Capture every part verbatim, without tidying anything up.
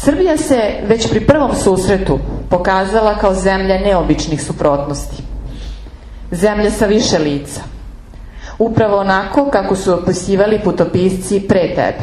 Srbija se već pri prvom susretu pokazala kao zemlja neobičnih suprotnosti. Zemlja sa više lica. Upravo onako kako su opisivali putopisci pre tebe.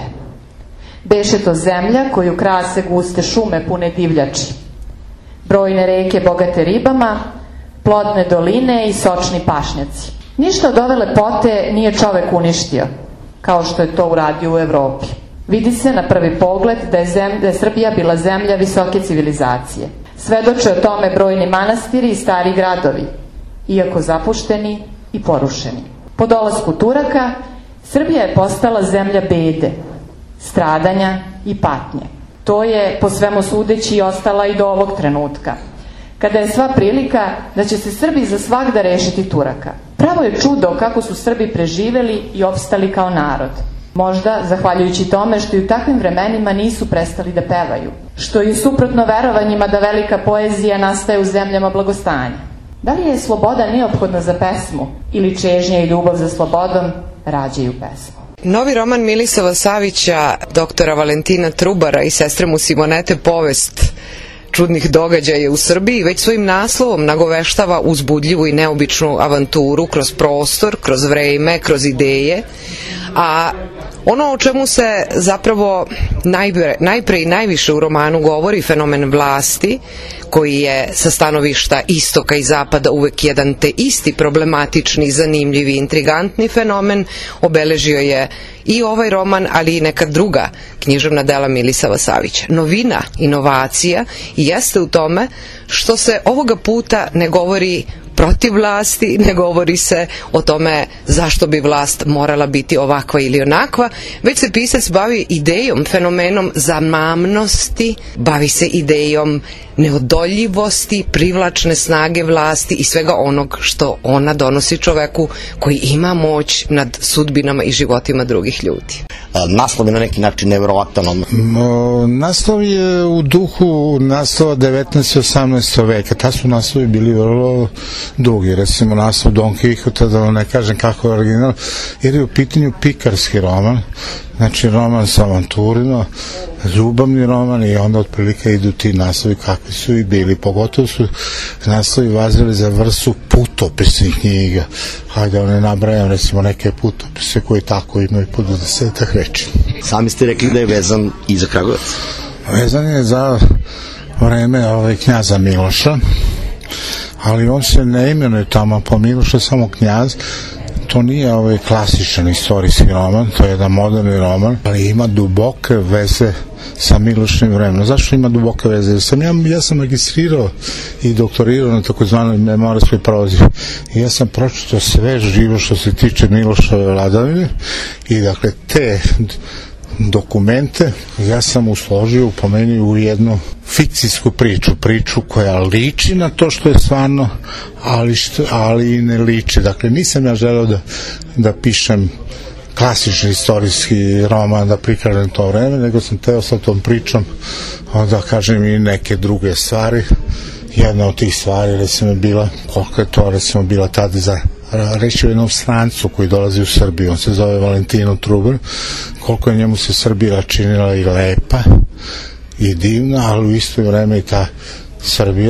Beše to zemlja koju krase guste šume pune divljači, brojne reke bogate ribama, plodne doline i sočni pašnjaci. Ništa od ove lepote nije čovek uništio, kao što je to uradio u Evropi. Vidi se na prvi pogled da je, zem, da je Srbija bila zemlja visoke civilizacije. Svedoče o tome brojni manastiri i stari gradovi, iako zapušteni i porušeni. Po dolasku Turaka, Srbija je postala zemlja bede, stradanja i patnje. To je, po svemu sudeći, ostala i do ovog trenutka, kada je sva prilika da će se Srbi za svagda rešiti Turaka. Pravo je čudo kako su Srbi preživeli i opstali kao narod. Možda zahvaljujući tome što i u takvim vremenima nisu prestali da pevaju, što je suprotno verovanjima da velika poezija nastaje u zemljama blagostanja. Da li je sloboda neophodna za pesmu ili čežnja i ljubav za slobodom rađaju pesmu? Novi roman Milisava Savića, doktora Valentina Trubara i sestre mu Simonete Povest čudnih događaja u Srbiji već svojim naslovom nagoveštava uzbudljivu i neobičnu avanturu kroz prostor, kroz vreme, kroz ideje, a ono o čemu se zapravo najpre, najpre i najviše u romanu govori, fenomen vlasti, koji je sa stanovišta istoka i zapada uvek jedan te isti problematični, zanimljivi, intrigantni fenomen, obeležio je i ovaj roman, ali i neka druga književna dela Milisava Savića. Novina, inovacija jeste u tome što se ovoga puta ne govori protiv vlasti, ne govori se o tome zašto bi vlast morala biti ovakva ili onakva, već se pisac bavi idejom, fenomenom zamamnosti, bavi se idejom neodoljivosti, privlačne snage vlasti i svega onog što ona donosi čoveku koji ima moć nad sudbinama i životima drugih ljudi. Naslov je na neki način nevjerovatan. Naslov je u duhu naslova devetnaestog i osamnaestog veka. Ta su naslovi bili vrlo dugi. Recimo naslov Don Quixote, da ne kažem kako je original, jer je u pitanju pikarski roman. Znači roman sa avanturima, ljubavni roman, i onda otprilike idu ti naslovi kakvi su i bili. Pogotovo su naslovi vazili za vrstu putopisnih knjiga. Hajde, ne nabrajam recimo neke putopise koji tako imaju po desetak reči. Sami ste rekli da je vezan i za Kragujevac. Vezan je za vreme ovaj, knjaza Miloša, ali on se ne imenuje tamo po Milošu, samo knjaz. To nije ovaj klasičan istorijski roman, to je jedan moderni roman, ali ima duboke veze sa Milošnim vremenom. Zašto ima duboke veze? Jer sam ja, ja sam magistrirao i doktorirao na takozvanoj memorijskoj prozi. I ja sam pročitao sve živo što se tiče Milošove vladavine i dakle te dokumente ja sam usložio, pomenio u jednu fikcijsku priču, priču koja liči na to što je stvarno, ali, što, ali i ne liči. Dakle, nisam ja želeo da, da pišem klasični istorijski roman, da prikažem to vreme, nego sam teo sa tom pričom da kažem i neke druge stvari. Jedna od tih stvari, recimo, je bila, koliko je to, recimo, bila tada za reći o jednom strancu koji dolazi u Srbiju, on se zove Valentino Trubar, koliko je njemu se Srbija činila i lepa i divna, ali u isto vreme i ta Srbija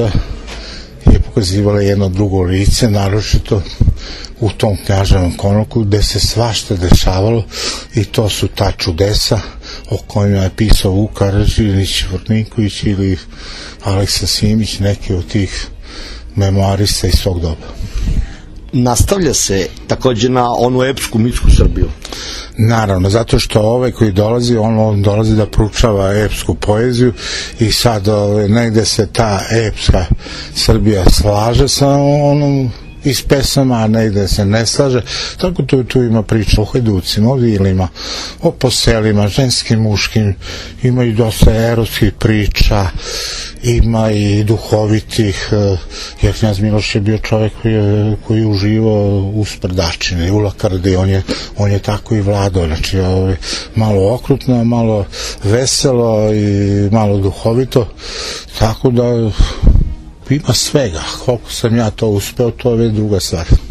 je pokazivala jedno drugo lice, naročito u tom knjaževom konoku gde se svašta dešavalo, i to su ta čudesa o kojima je pisao Vuk Karadžić, Vrtniković ili Aleksa Simić, neki od tih memoarista iz svog doba. Nastavlja se takođe na onu epsku mitsku Srbiju. Naravno, zato što ovaj koji dolazi, on, on dolazi da proučava epsku poeziju i sad ove, negde se ta epska Srbija slaže sa onom iz pesama, a negde se ne slaže. Tako tu, tu ima priča o hajducima, o vilima, o poselima, ženskim, muškim, ima i dosta erotskih priča, ima i duhovitih, jer knjaz Miloš je bio čovjek koji je, koji je uživao u sprdačine, u lakardi, on je, on je tako i vladao, znači ovaj, malo okrutno, malo veselo i malo duhovito, tako da ima svega. Koliko sam ja to uspeo, to je druga stvar.